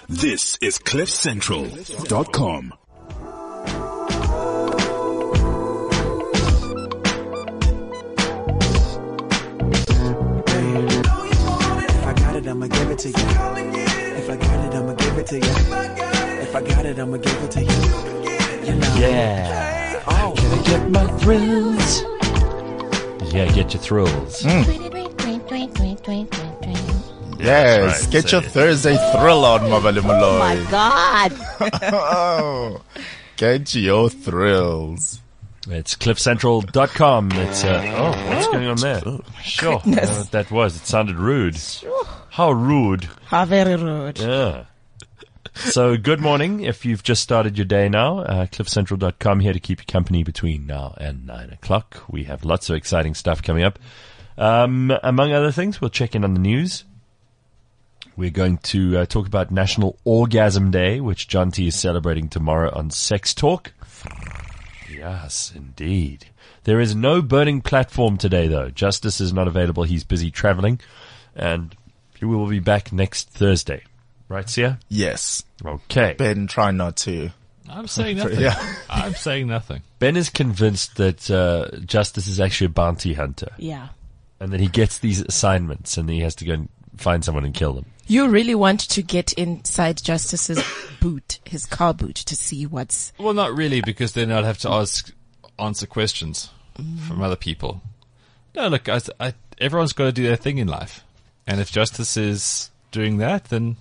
This is CliffCentral.com. If I got it, I'ma give it to you. If I got it, I'ma give it to you. If I got it, I'ma give it to you. You know. Yeah. Oh. Can I get my thrills? Yeah, get your thrills. Yes, right, get so- your Thursday thrill on, Mabali Oh my Malloy. God. Oh, get your thrills. It's CliffCentral.com. It's, what's going on there? Sure. I don't know what that was. It sounded rude. How rude. How very rude. Yeah. So, good morning. If you've just started your day now, CliffCentral.com here to keep you company between now and 9 o'clock. We have lots of exciting stuff coming up. Among other things, we'll check in on the news. We're going to talk about National Orgasm Day, which John T is celebrating tomorrow on Sex Talk. Yes, indeed. There is no burning platform today, though. Justice is not available. He's busy traveling. And he will be back next Thursday. Right, Sia? Yes. Okay. Ben, try not to. I'm saying nothing. Yeah. I'm saying nothing. Ben is convinced that Justice is actually a bounty hunter. Yeah. And that he gets these assignments and he has to go and find someone and kill them. You really want to get inside Justice's boot, his car boot, to see what's... Well, not really, because then I'd have to answer questions from other people. No, look, everyone's got to do their thing in life. And if Justice is doing that, then...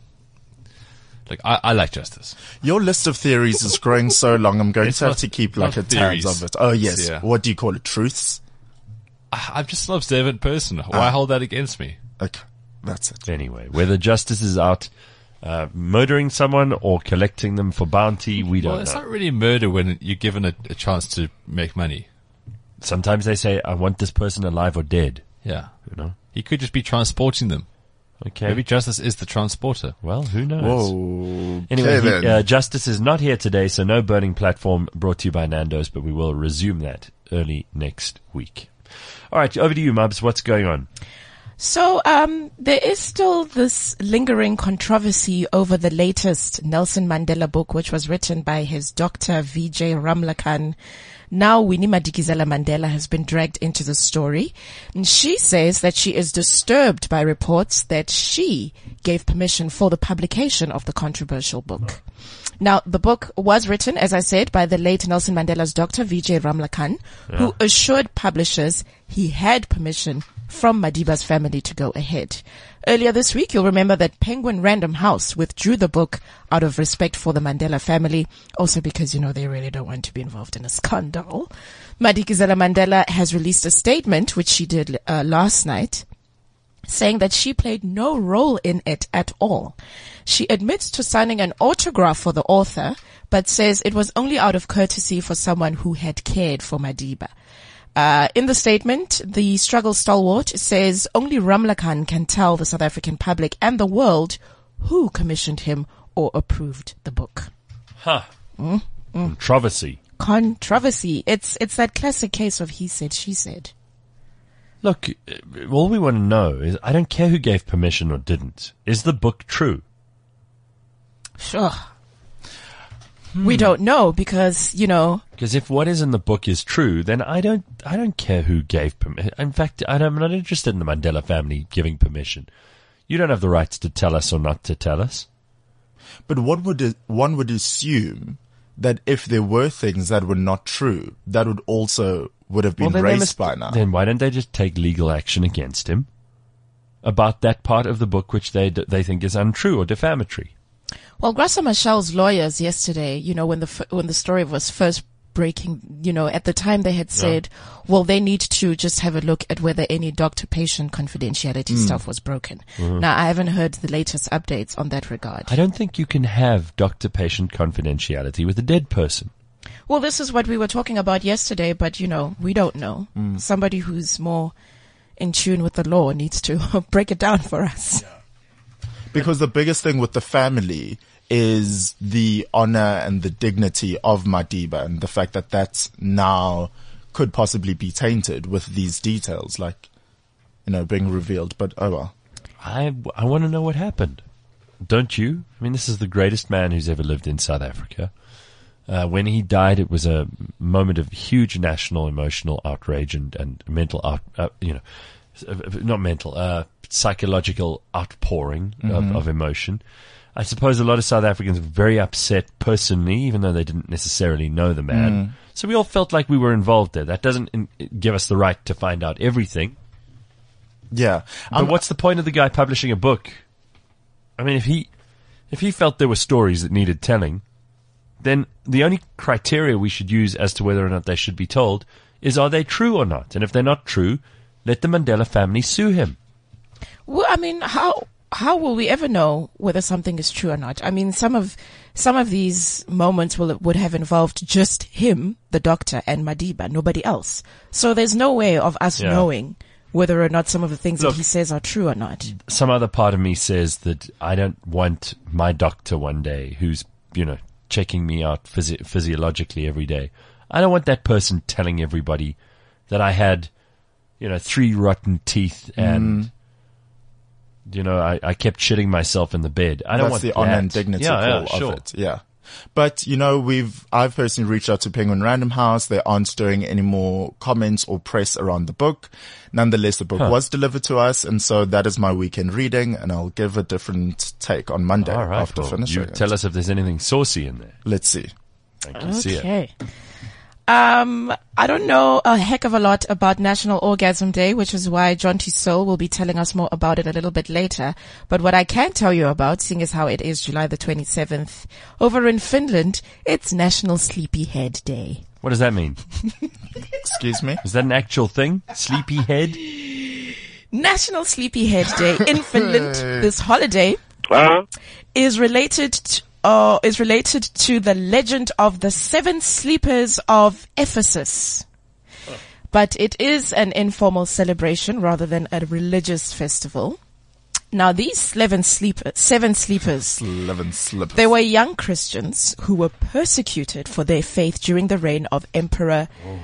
Look, I like Justice. Your list of theories is growing so long, I'm going It's to have not- to keep like a not tabs theories. of it. Oh, yes. Yeah. What do you call it? Truths? I'm just an observant person. Why hold that against me? Okay. That's it. Anyway, whether Justice is out murdering someone or collecting them for bounty, we don't Well, it's know. not really murder when you're given a chance to make money. Sometimes they say, I want this person alive or dead. Yeah. You know? He could just be transporting them. Okay. Maybe Justice is the transporter. Well, who knows? Whoa. Anyway, Okay, then. Justice is not here today, so no burning platform brought to you by Nando's, but we will resume that early next week. All right, over to you, Mubs. What's going on? So, there is still this lingering controversy over the latest Nelson Mandela book, which was written by his doctor, Vijay Ramlakhan. Now, Winnie Madikizela Mandela has been dragged into the story. And she says that she is disturbed by reports that she gave permission for the publication of the controversial book. Now, the book was written, as I said, by the late Nelson Mandela's doctor, Vijay Ramlakhan, who assured publishers he had permission from Madiba's family to go ahead. Earlier this week, you'll remember that Penguin Random House withdrew the book out of respect for the Mandela family, also because, they really don't want to be involved in a scandal. Madikizela Mandela has released a statement, which she did last night, saying that she played no role in it at all. She admits to signing an autograph for the author, but says it was only out of courtesy for someone who had cared for Madiba. In the statement, the struggle stalwart says only Ramlakhan can tell the South African public and the world who commissioned him or approved the book. Controversy. Controversy. It's that classic case of he said, she said. Look, all we want to know is, I don't care who gave permission or didn't. Is the book true? Sure. We don't know because, Because if what is in the book is true, then I don't care who gave permission. In fact, I'm not interested in the Mandela family giving permission. You don't have the rights to tell us or not to tell us. But one would assume that if there were things that were not true, that would have been Well, then they raised must- by now. Then why don't they just take legal action against him about that part of the book which they think is untrue or defamatory? Well, Graça Machel's lawyers yesterday, when the story was first breaking, at the time they had said, well, they need to just have a look at whether any doctor-patient confidentiality stuff was broken. Now, I haven't heard the latest updates on that regard. I don't think you can have doctor-patient confidentiality with a dead person. Well, this is what we were talking about yesterday, but, we don't know. Somebody who's more in tune with the law needs to break it down for us. Because the biggest thing with the family is the honor and the dignity of Madiba, and the fact that that's now could possibly be tainted with these details, being revealed. But oh well. I want to know what happened. don't you? I mean, this is the greatest man who's ever lived in South Africa. When he died, it was a moment of huge national emotional outrage and mental psychological outpouring of emotion. I suppose a lot of South Africans were very upset personally, even though they didn't necessarily know the man. So we all felt like we were involved there. That doesn't give us the right to find out everything. Yeah. But what's the point of the guy publishing a book? I mean, if he felt there were stories that needed telling, then the only criteria we should use as to whether or not they should be told is, are they true or not? And if they're not true, let the Mandela family sue him. Well, I mean, how will we ever know whether something is true or not? I mean, some of these moments would have involved just him, the doctor, and Madiba, nobody else. So there's no way of us knowing whether or not some of the things that he says are true or not. Some other part of me says that I don't want my doctor one day who's, checking me out physiologically every day. I don't want that person telling everybody that I had, 3 rotten teeth and, I kept shitting myself in the bed. I don't want the that. honor and dignity call of it. Yeah. But, I've personally reached out to Penguin Random House. They aren't doing any more comments or press around the book. Nonetheless, the book was delivered to us. And so that is my weekend reading, and I'll give a different take on Monday after finishing it. Tell us if there's anything saucy in there. Let's see. Thank you. See it. Okay. I don't know a heck of a lot about National Orgasm Day, which is why John T. Searle will be telling us more about it a little bit later. But what I can tell you about, seeing as how it is July the 27th, over in Finland, it's National Sleepyhead Day. What does that mean? Excuse me? Is that an actual thing? Sleepyhead? National Sleepyhead Day in Finland. This holiday is related to the legend of the 7 sleepers of Ephesus. But it is an informal celebration rather than a religious festival. Now, these 7 sleepers, they were young Christians who were persecuted for their faith during the reign of Emperor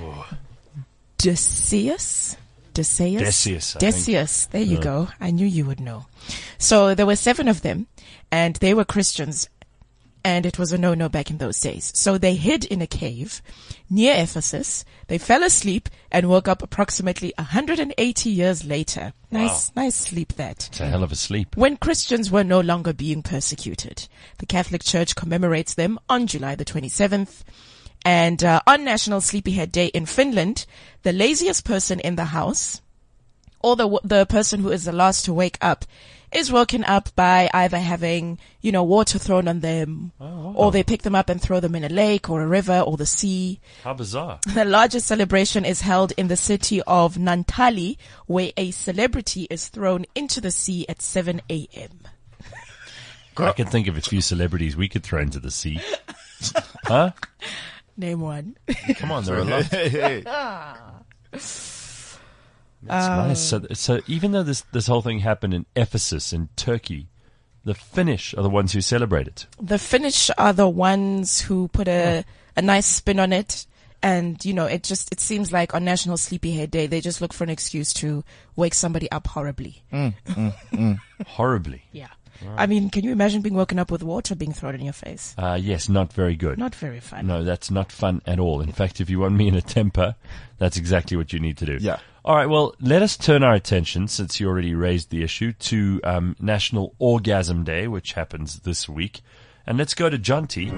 Decius. There you go. I knew you would know. So there were 7 of them, and they were Christians. And it was a no-no back in those days. So they hid in a cave near Ephesus. They fell asleep and woke up approximately 180 years later. Nice sleep that. It's a hell of a sleep. When Christians were no longer being persecuted. The Catholic Church commemorates them on July the 27th. And on National Sleepyhead Day in Finland, the laziest person in the house, or the person who is the last to wake up, is woken up by either having, water thrown on them, or they pick them up and throw them in a lake or a river or the sea. How bizarre. The largest celebration is held in the city of Naantali, where a celebrity is thrown into the sea at 7 a.m. I can think of a few celebrities we could throw into the sea. Huh? Name one. Come on, there are a lot. That's nice. So even though this whole thing happened in Ephesus in Turkey, the Finnish are the ones who celebrate it. The Finnish are the ones who put a nice spin on it. And, it seems like on National Sleepyhead Day, they just look for an excuse to wake somebody up horribly. Horribly? Yeah. I mean, can you imagine being woken up with water being thrown in your face? Yes, not very good. Not very fun. No, that's not fun at all. In fact, if you want me in a temper, that's exactly what you need to do. Yeah. All right, well, let us turn our attention, since you already raised the issue, to National Orgasm Day, which happens this week. And let's go to John T.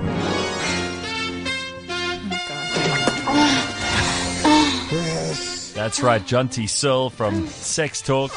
That's right, John T. Searle from Sex Talk,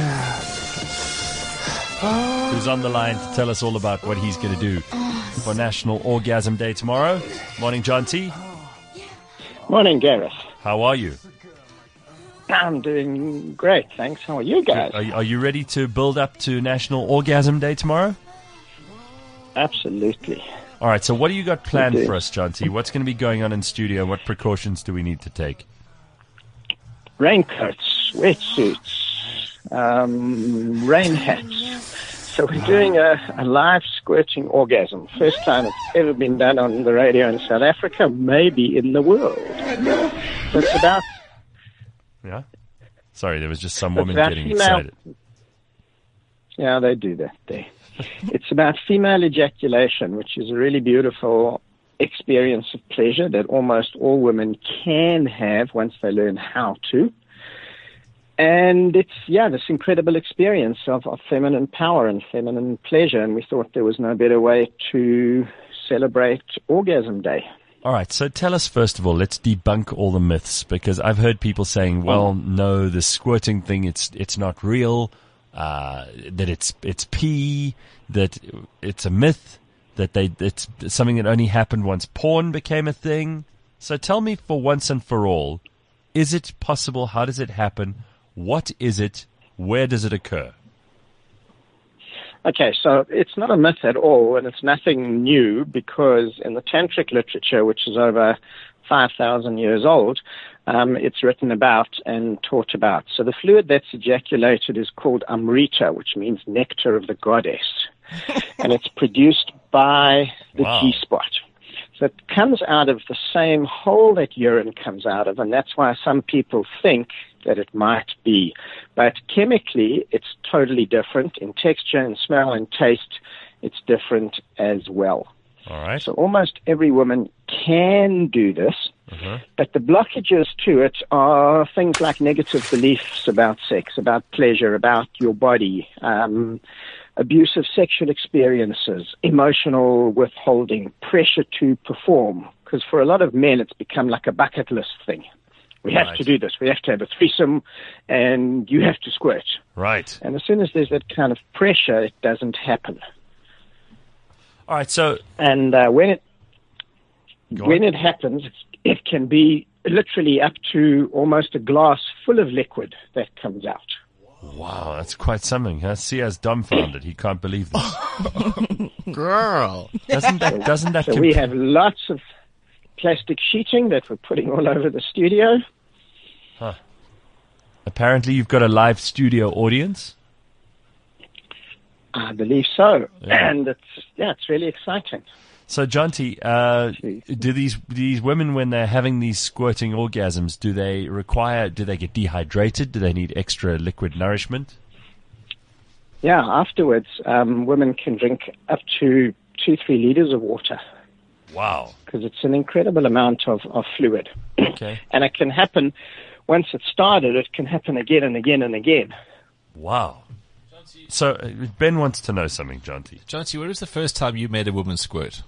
who's on the line to tell us all about what he's going to do for National Orgasm Day tomorrow. Morning, John T. Morning, Gareth. How are you? I'm doing great, thanks. How are you guys? Are you ready to build up to National Orgasm Day tomorrow? Absolutely. All right, so what do you got planned for us, John T? What's going to be going on in studio? What precautions do we need to take? Raincoats, wetsuits, rain hats. So we're doing a live squirting orgasm. First time it's ever been done on the radio in South Africa, maybe in the world. So it's about... Yeah? Sorry, there was just some woman getting excited. Yeah, they do that there. It's about female ejaculation, which is a really beautiful experience of pleasure that almost all women can have once they learn how to. And it's, this incredible experience of feminine power and feminine pleasure. And we thought there was no better way to celebrate Orgasm Day. All right, so tell us first of all, let's debunk all the myths, because I've heard people saying, well, no, the squirting thing, it's not real, that it's pee, that it's a myth, that it's something that only happened once porn became a thing. So tell me for once and for all, is it possible? How does it happen? What is it? Where does it occur? Okay, so it's not a myth at all, and it's nothing new, because in the tantric literature, which is over 5,000 years old, it's written about and taught about. So the fluid that's ejaculated is called amrita, which means nectar of the goddess, and it's produced by the G-spot. So it comes out of the same hole that urine comes out of, and that's why some people think that it might be. But chemically, it's totally different. In texture and smell and taste, it's different as well. All right. So almost every woman can do this, but the blockages to it are things like negative beliefs about sex, about pleasure, about your body, abusive sexual experiences, emotional withholding, pressure to perform. Because for a lot of men, it's become like a bucket list thing. We have to do this. We have to have a threesome, and you have to squirt. Right. And as soon as there's that kind of pressure, it doesn't happen. All right, so... And when it happens, it can be literally up to almost a glass full of liquid that comes out. Wow, that's quite something. Sia's dumbfounded. He can't believe this. Girl. Doesn't that... So we have lots of plastic sheeting that we're putting all over the studio. Huh. Apparently you've got a live studio audience? I believe so. Yeah. And it's really exciting. So, Jonty, do these women, when they're having these squirting orgasms, do they get dehydrated? Do they need extra liquid nourishment? Yeah, afterwards, women can drink up to 2-3 liters of water. Wow. Because it's an incredible amount of fluid. Okay. And it can happen, once it's started, it can happen again and again and again. Wow. So, Ben wants to know something, Jonty. Jonty, when was the first time you made a woman squirt?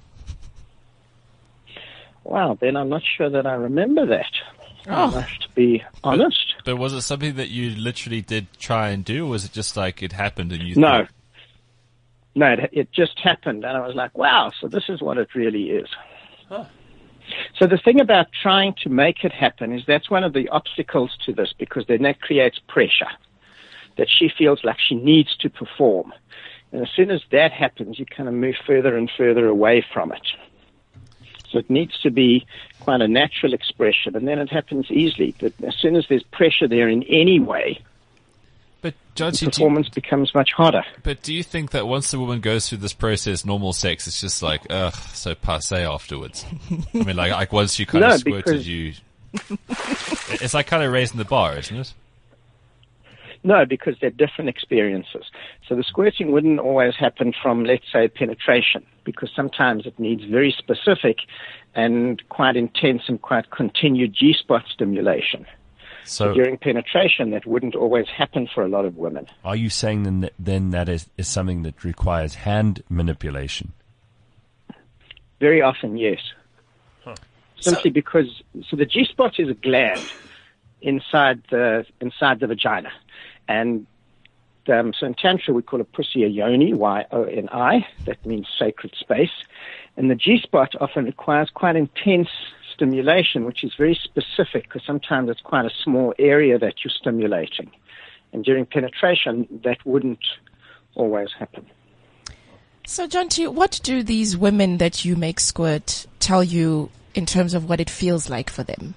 Wow, Ben, I'm not sure that I remember that. I have to be honest. But was it something that you literally did try and do, or was it just like it happened and you No. No, it just happened, and I was like, wow, so this is what it really is. Huh. So the thing about trying to make it happen is that's one of the obstacles to this, because then that creates pressure, that she feels like she needs to perform. And as soon as that happens, you kind of move further and further away from it. So it needs to be quite a natural expression, and then it happens easily. But as soon as there's pressure there in any way, But Jonty, performance becomes much harder. But do you think that once the woman goes through this process, normal sex, it's just like, ugh, so passé afterwards? I mean, like once you kind of squirted, it's like kind of raising the bar, isn't it? No, because they're different experiences. So the squirting wouldn't always happen from, let's say, penetration, because sometimes it needs very specific and quite intense and quite continued G-spot stimulation. So during penetration, that wouldn't always happen for a lot of women. Are you saying then that is something that requires hand manipulation? Very often, yes. Huh. Simply because the G-spot is a gland inside the vagina. And so in Tantra, we call it pussy a yoni, Y-O-N-I. That means sacred space. And the G-spot often requires quite intense stimulation, which is very specific, because sometimes it's quite a small area that you're stimulating. And during penetration, that wouldn't always happen. So, Jonty, what do these women that you make squirt tell you in terms of what it feels like for them?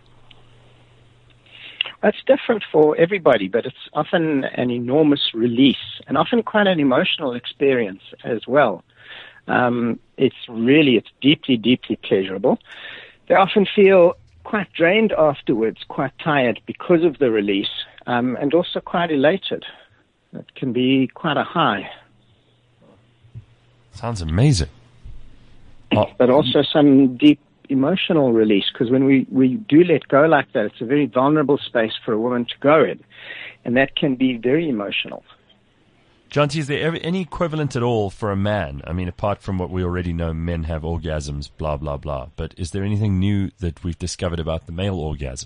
It's different for everybody, but it's often an enormous release and often quite an emotional experience as well. It's deeply, deeply pleasurable. They often feel quite drained afterwards, quite tired because of the release, and also quite elated. It can be quite a high. Sounds amazing. But also some deep emotional release, because when we do let go like that, it's a very vulnerable space for a woman to go in, and that can be very emotional. Jonty, is there any equivalent at all for a man? I mean, apart from what we already know, men have orgasms, blah, blah, blah. But is there anything new that we've discovered about the male orgasm?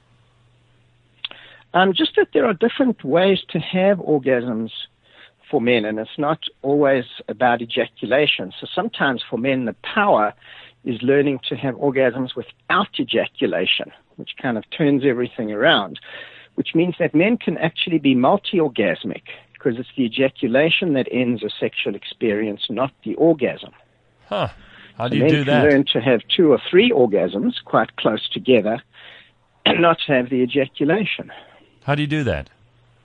Just that there are different ways to have orgasms for men, and it's not always about ejaculation. So sometimes for men, the power is learning to have orgasms without ejaculation, which kind of turns everything around, which means that men can actually be multi-orgasmic, because it's the ejaculation that ends a sexual experience, not the orgasm. Huh. How do So you do men that? can learn to have 2 or 3 orgasms quite close together and not have the ejaculation. How do you do that?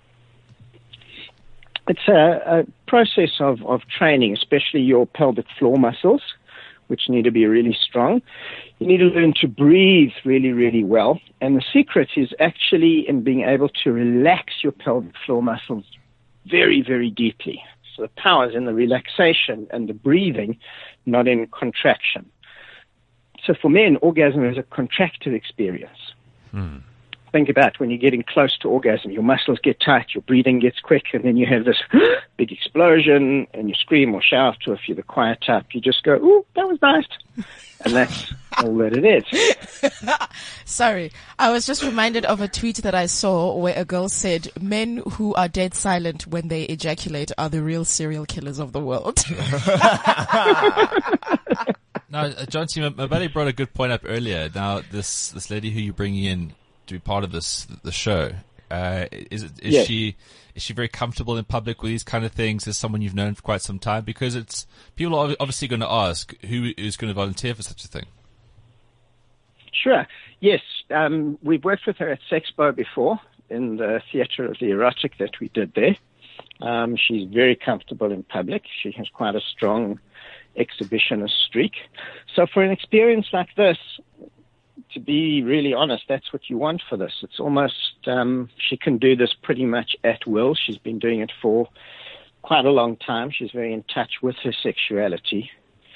It's a process of training, especially your pelvic floor muscles, which need to be really strong. You need to learn to breathe really, really well. And the secret is actually in being able to relax your pelvic floor muscles very, very deeply. So the power is in the relaxation and the breathing, not in contraction. So for men, orgasm is a contracted experience. Think about when you're getting close to orgasm, your muscles get tight, your breathing gets quick, and then you have this big explosion, and you scream or shout, or if you're the quiet type, you just go, ooh, that was nice. And that's all that it is. Sorry, I was just reminded of a tweet that I saw where a girl said, men who are dead silent when they ejaculate are the real serial killers of the world. Now, Jonty, my buddy brought a good point up earlier. Now, this lady who you're bringing in to be part of the show, is Yes. she very comfortable in public with these kind of things? As someone you've known for quite some time, because people are obviously going to ask who is going to volunteer for such a thing. Sure. Yes. We've worked with her at Sexpo before in the Theatre of the Erotic that we did there. She's very comfortable in public. She has quite a strong exhibitionist streak. So for an experience like this, to be really honest, that's what you want for this. It's almost, she can do this pretty much at will. She's been doing it for quite a long time. She's very in touch with her sexuality.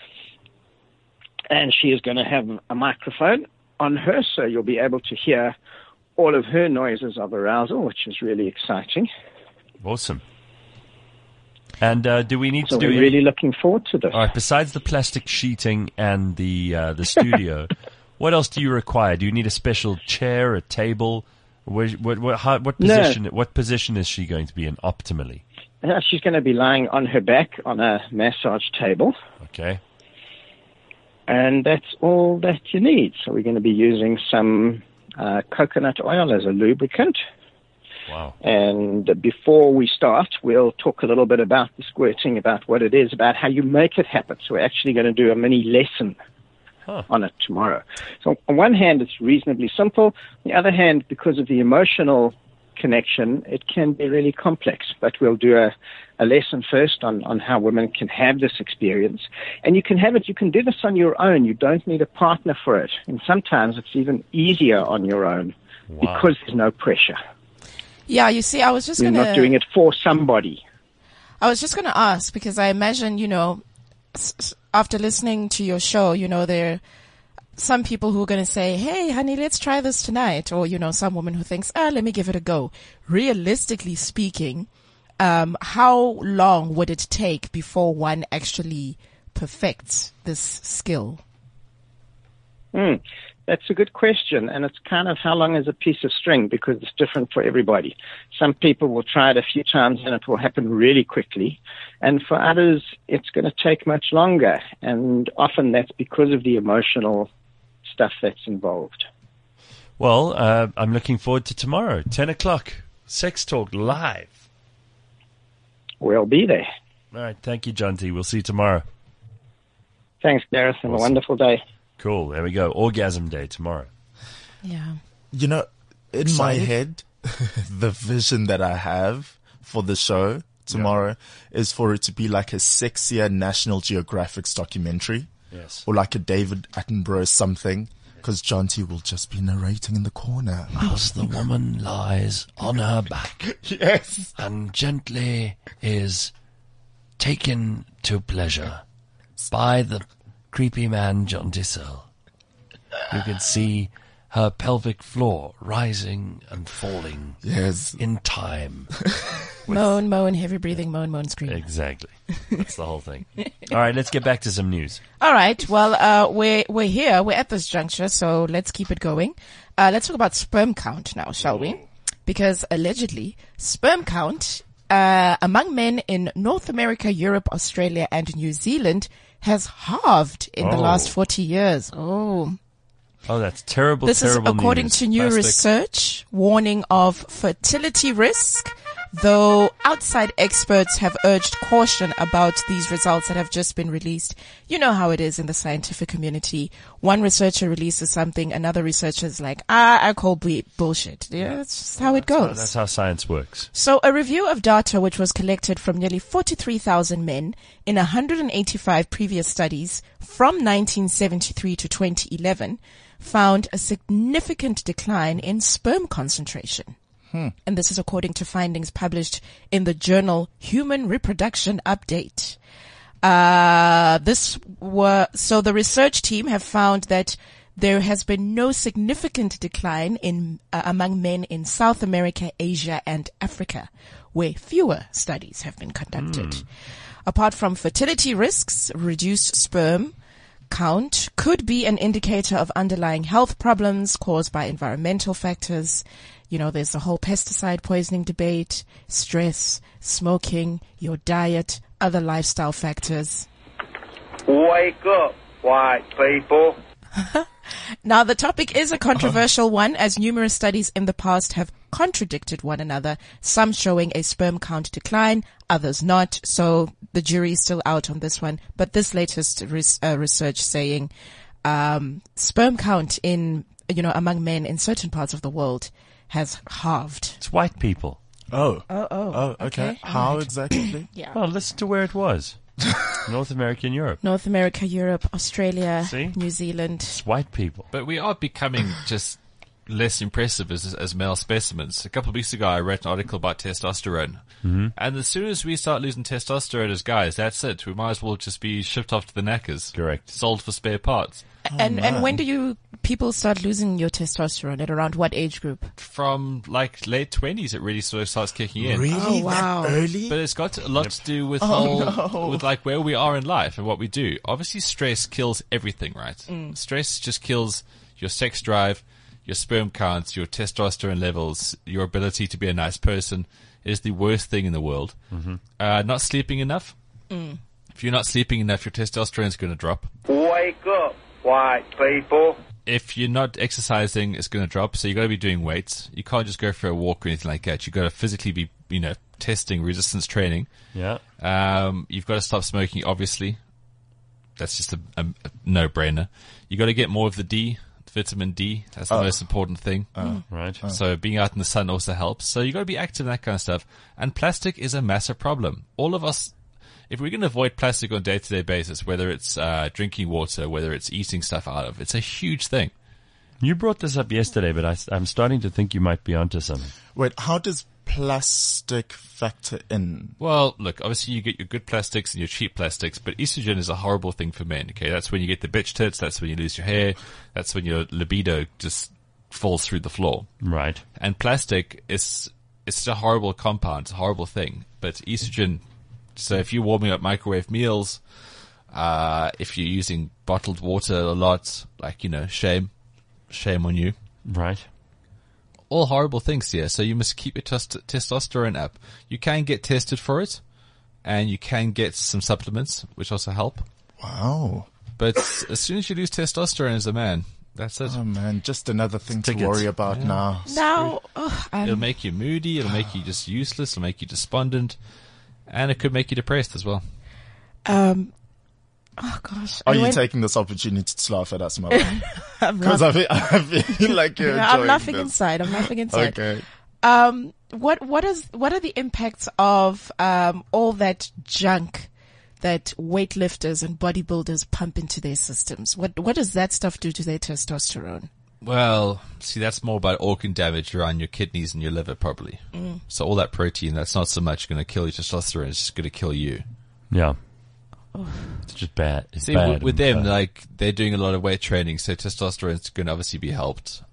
And she is going to have a microphone on her, so you'll be able to hear all of her noises of arousal, which is really exciting. Awesome. And do we need So to do we're really looking forward to this. All right, besides the plastic sheeting and the studio, what else do you require? Do you need a special chair, a table? What position? What position is she going to be in optimally? She's going to be lying on her back on a massage table, Okay. and that's all that you need. So we're going to be using some coconut oil as a lubricant. Wow. And before we start, we'll talk a little bit about the squirting, about what it is, about how you make it happen. So we're actually going to do a mini lesson on it tomorrow. So on one hand, it's reasonably simple. On the other hand, because of the emotional connection, it can be really complex. But we'll do a lesson first on how women can have this experience. And you can have it, you can do this on your own. You don't need a partner for it. And sometimes it's even easier on your own because there's no pressure. Yeah, you see, I was just You're going not doing it for somebody. I was just going to ask, because I imagine, after listening to your show, there are some people who are going to say, hey, honey, let's try this tonight. Or, some woman who thinks, let me give it a go. Realistically speaking, how long would it take before one actually perfects this skill? That's a good question, and it's kind of how long is a piece of string, because it's different for everybody. Some people will try it a few times and it will happen really quickly, and for others it's going to take much longer, and often that's because of the emotional stuff that's involved. Well, I'm looking forward to tomorrow, 10 o'clock, Sex Talk Live. We'll be there. All right, thank you, Jonty. We'll see you tomorrow. Thanks, Gareth, and Awesome. a wonderful day. Cool, there we go. Orgasm Day tomorrow. Yeah. In my head, the vision that I have for the show tomorrow is for it to be like a sexier National Geographic's documentary. Yes. Or like a David Attenborough something. Because John T will just be narrating in the corner. Whilst the woman lies on her back Yes. and gently is taken to pleasure by the creepy man John Tissell. You can see her pelvic floor rising and falling Yes. in time. Moan, moan, heavy breathing, moan, moan, scream. Exactly. That's the whole thing. All right, let's get back to some news. All right. Well, we're here. We're at this juncture, so let's keep it going. Let's talk about sperm count now, shall we? Because allegedly, sperm count among men in North America, Europe, Australia, and New Zealand has halved in the last 40 years. Oh. Oh, that's terrible, This is terrible according news. to new Plastic. research warning of fertility risk, though outside experts have urged caution about these results that have just been released. You know how it is in the scientific community. One researcher releases something, another researcher is like, I call bullshit. Yeah, that's just how it goes. That's how science works. So a review of data which was collected from nearly 43,000 men in 185 previous studies from 1973 to 2011 found a significant decline in sperm concentration. And this is according to findings published in the journal Human Reproduction Update. So the research team have found that there has been no significant decline in among men in South America, Asia, and Africa, where fewer studies have been conducted. Apart from fertility risks, reduced sperm count could be an indicator of underlying health problems caused by environmental factors. You know, there's the whole pesticide poisoning debate, stress, smoking, your diet, other lifestyle factors. Wake up, white people. Now, the topic is a controversial one, as numerous studies in the past have contradicted one another, some showing a sperm count decline, others not. So the jury is still out on this one. But this latest research saying sperm count among men in certain parts of the world has halved. It's white people. Oh, Okay. okay. How exactly? Yeah. Well, listen to where it was. North America and Europe. North America, Europe, Australia, See? New Zealand. It's white people. But we are becoming just less impressive as male specimens. A couple of weeks ago, I read an article about testosterone. Mm-hmm. And as soon as we start losing testosterone as guys, that's it. We might as well just be shipped off to the knackers. Correct. Sold for spare parts. And when do people start losing your testosterone? At around what age group? From like late 20s, it really sort of starts kicking in. Really? Oh, wow. That early? But it's got a lot to do with with like where we are in life and what we do. Obviously, stress kills everything, right? Stress just kills your sex drive, your sperm counts, your testosterone levels, your ability to be a nice person. It is the worst thing in the world. Mm-hmm. Not sleeping enough. If you're not sleeping enough, your testosterone is going to drop. Wake up, white people. If you're not exercising, it's going to drop. So you got to be doing weights. You can't just go for a walk or anything like that. You got to physically be, testing resistance training. Yeah. You've got to stop smoking, obviously. That's just a no-brainer. You got to get more of the vitamin D. That's the most important thing. Right. So being out in the sun also helps. So you got to be active and that kind of stuff. And plastic is a massive problem. All of us, if we can avoid plastic on a day-to-day basis, whether it's drinking water, whether it's eating stuff out of, it's a huge thing. You brought this up yesterday, but I'm starting to think you might be onto something. Wait, how does plastic factor in? Well, look, obviously you get your good plastics and your cheap plastics, but estrogen is a horrible thing for men, okay? That's when you get the bitch tits, that's when you lose your hair, that's when your libido just falls through the floor. Right. And plastic it's a horrible compound, it's a horrible thing. But estrogen, so if you're warming up microwave meals, if you're using bottled water a lot, like, shame on you. Right. All horrible things here. So you must keep your testosterone up. You can get tested for it, and you can get some supplements, which also help. Wow. But as soon as you lose testosterone as a man, that's it. Oh man, just another thing to Tickets. worry about now. Now, It'll make you moody, it'll make you just useless, it'll make you despondent, and it could make you depressed as well. oh gosh. Are I you went- taking this opportunity to laugh at us, Mother? I'm Because laughing. I feel like you're I'm enjoying laughing this. inside. I'm laughing inside. Okay. What are the impacts of all that junk that weightlifters and bodybuilders pump into their systems? What does that stuff do to their testosterone? Well, see, that's more about organ damage around your kidneys and your liver, probably. So all that protein, that's not so much going to kill your testosterone; it's just going to kill you. Yeah. It's just bad. It's See, bad. with them, like, they're doing a lot of weight training, so testosterone's going to obviously be helped.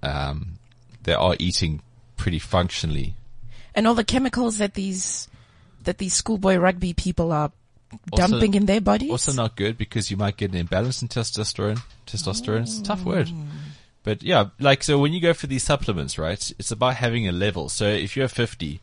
They are eating pretty functionally. And all the chemicals that these schoolboy rugby people are dumping in their bodies? Also not good, because you might get an imbalance in testosterone. Testosterone, it's a tough word. But yeah, like, so when you go for these supplements, right, it's about having a level. So if you're 50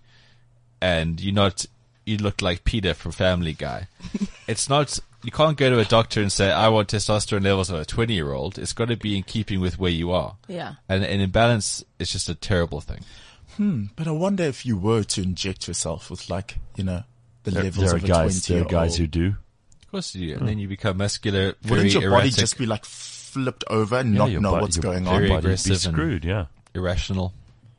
and you look like Peter from Family Guy, it's not, you can't go to a doctor and say, I want testosterone levels of a 20-year-old. It's got to be in keeping with where you are. Yeah. And an imbalance is just a terrible thing. But I wonder if you were to inject yourself with, like, the levels There are of a guys 20-year-old. who do. Of course you do. And then you become muscular, very Wouldn't your erratic, body just be like flipped over and not your know body- what's your going very on? Body'd be aggressive and- screwed, yeah. irrational?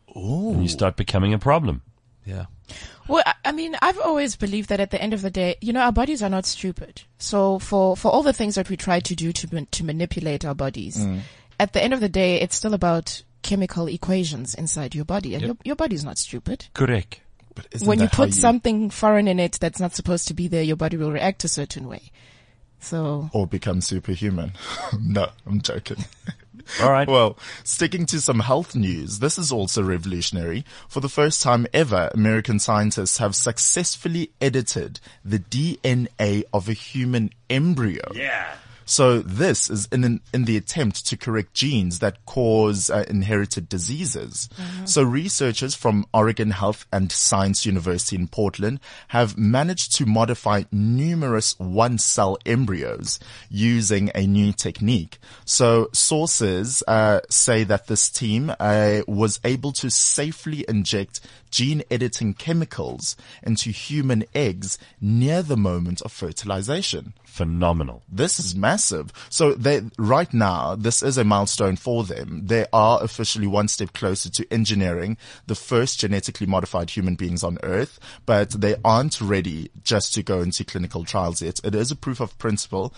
And you start becoming a problem. Yeah. Well, I mean, I've always believed that at the end of the day, our bodies are not stupid. So for all the things that we try to do to manipulate our bodies, at the end of the day, it's still about chemical equations inside your body. And your body's not stupid. Correct. But isn't When you that how put something foreign in it that's not supposed to be there, your body will react a certain way. So, Or become superhuman. No, I'm joking. All right. Well, sticking to some health news, this is also revolutionary. For the first time ever, American scientists have successfully edited the DNA of a human embryo. Yeah. So this is in the attempt to correct genes that cause inherited diseases. So researchers from Oregon Health and Science University in Portland have managed to modify numerous one-cell embryos using a new technique. So sources say that this team was able to safely inject gene editing chemicals into human eggs near the moment of fertilization. Phenomenal. This is massive. So right now, this is a milestone for them. They are officially one step closer to engineering the first genetically modified human beings on Earth, but they aren't ready just to go into clinical trials yet. It is a proof of principle.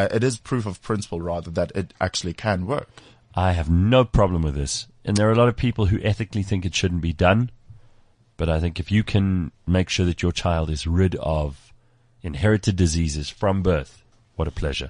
That it actually can work. I have no problem with this. And there are a lot of people who ethically think it shouldn't be done. But I think if you can make sure that your child is rid of inherited diseases from birth, what a pleasure.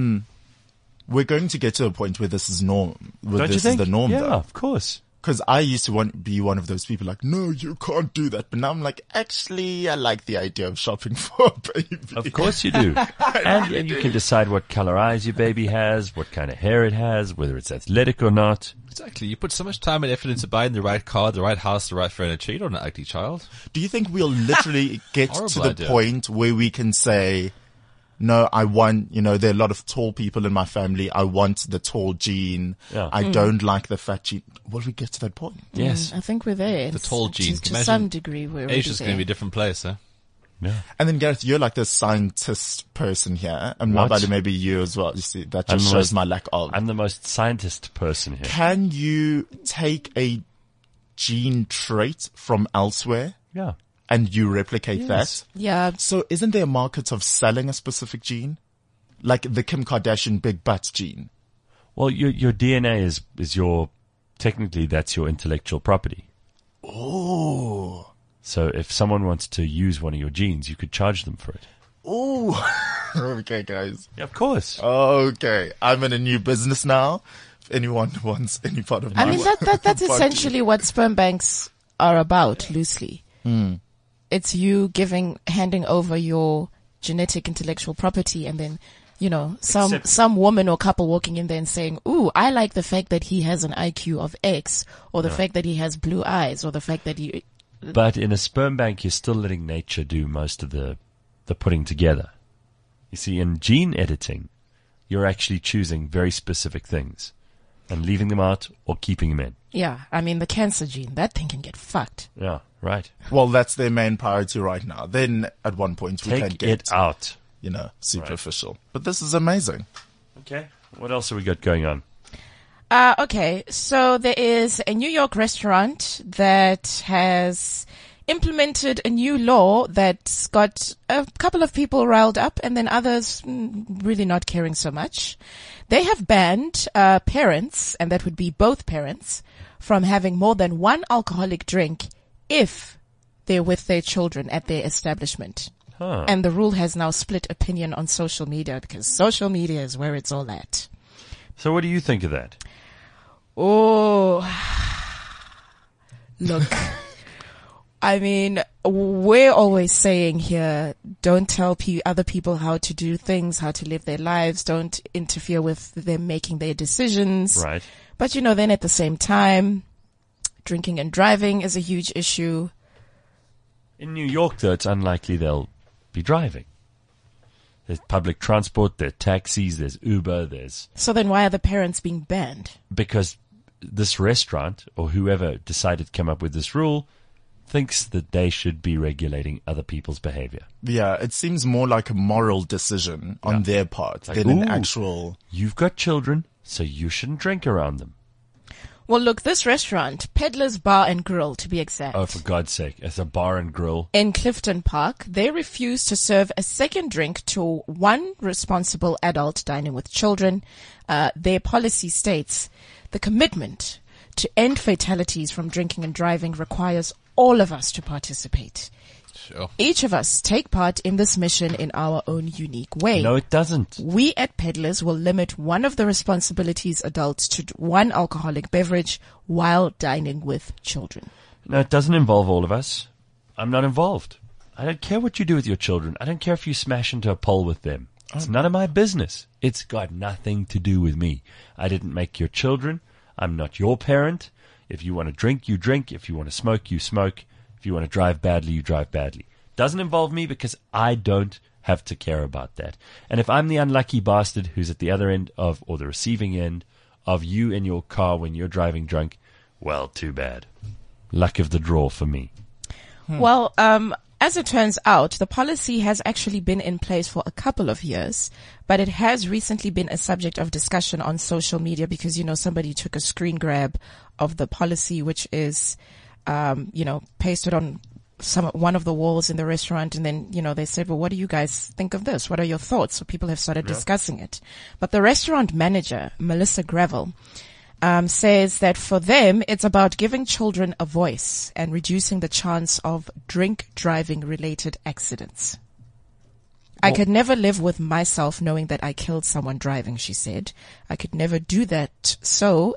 We're going to get to a point where this is norm. Where Don't you this think? is the norm, yeah, though. of course. Because I used to be one of those people like, no, you can't do that. But now I'm like, actually, I like the idea of shopping for a baby. Of course you do. And you can decide what color eyes your baby has, what kind of hair it has, whether it's athletic or not. Exactly. You put so much time and effort into buying the right car, the right house, the right furniture. You don't want an ugly child. Do you think we'll literally get to Horrible the idea. point where we can say, no, I want, there are a lot of tall people in my family. I want the tall gene. Yeah. I don't like the fat gene. Will we get to that point? Yes. I think we're there. The tall gene. To Imagine some degree, we're already Asia's going to be a different place, huh? Yeah. And then Gareth, you're like the scientist person here. And my What? buddy, maybe you as well. You see, that I'm just the shows most- my lack of. I'm the most scientist person here. Can you take a gene trait from elsewhere Yeah. and you replicate Yes. Yeah. that? So isn't there a market of selling a specific gene? Like the Kim Kardashian big butt gene. Well, your DNA is your, technically that's your intellectual property. Oh. So if someone wants to use one of your genes, you could charge them for it. Oh. Okay, guys. Yeah, of course. Okay. I'm in a new business now. If anyone wants any part of my I mean, that's body. essentially what sperm banks are about, loosely. It's you handing over your genetic intellectual property, and then, some woman or couple walking in there and saying, ooh, I like the fact that he has an IQ of X, or the fact that he has blue eyes, or the fact that he... But in a sperm bank, you're still letting nature do most of the putting together. You see, in gene editing, you're actually choosing very specific things and leaving them out or keeping them in. Yeah, I mean, the cancer gene, that thing can get fucked. Yeah, right. Well, that's their main priority right now. Then at one point we can Take get, it out. superficial. But this is amazing. Okay. What else have we got going on? Okay, so there is a New York restaurant that has implemented a new law that's got a couple of people riled up and then others really not caring so much. They have banned parents, and that would be both parents, from having more than one alcoholic drink if they're with their children at their establishment. Huh. And the rule has now split opinion on social media because social media is where it's all at. So what do you think of that? Oh, look, I mean, we're always saying here, don't tell other people how to do things, how to live their lives. Don't interfere with them making their decisions. Right. But, then at the same time, drinking and driving is a huge issue. In New York, though, it's unlikely they'll be driving. There's public transport, there are taxis, there's Uber, So then why are the parents being banned? because this restaurant or whoever decided to come up with this rule thinks that they should be regulating other people's behavior. Yeah, it seems more like a moral decision on their part than an ooh. actual. You've got children, so you shouldn't drink around them. Well, look, this restaurant, Peddler's Bar and Grill to be exact. Oh, for God's sake. It's a bar and grill. In Clifton Park, they refuse to serve a second drink to one responsible adult dining with children. Their policy states the commitment to end fatalities from drinking and driving requires all of us to participate. Sure. Each of us take part in this mission in our own unique way. No, it doesn't. We at Peddlers will limit one of the responsibilities adults to one alcoholic beverage while dining with children. No, it doesn't involve all of us. I'm not involved. I don't care what you do with your children. I don't care if you smash into a pole with them. It's none of my business. It's got nothing to do with me. I didn't make your children. I'm not your parent. If you want to drink, you drink. If you want to smoke, you smoke. If you want to drive badly, you drive badly. Doesn't involve me because I don't have to care about that. And if I'm the unlucky bastard who's at the other end of, or the receiving end of you in your car when you're driving drunk, well, too bad. Luck of the draw for me. Well, as it turns out, the policy has actually been in place for a couple of years, but it has recently been a subject of discussion on social media because, somebody took a screen grab of the policy, which is, pasted on one of the walls in the restaurant. And then, they said, well, what do you guys think of this? What are your thoughts? So people have started discussing it. But the restaurant manager, Melissa Gravel, says that for them, it's about giving children a voice and reducing the chance of drink-driving related accidents. I could never live with myself knowing that I killed someone driving, she said. I could never do that. So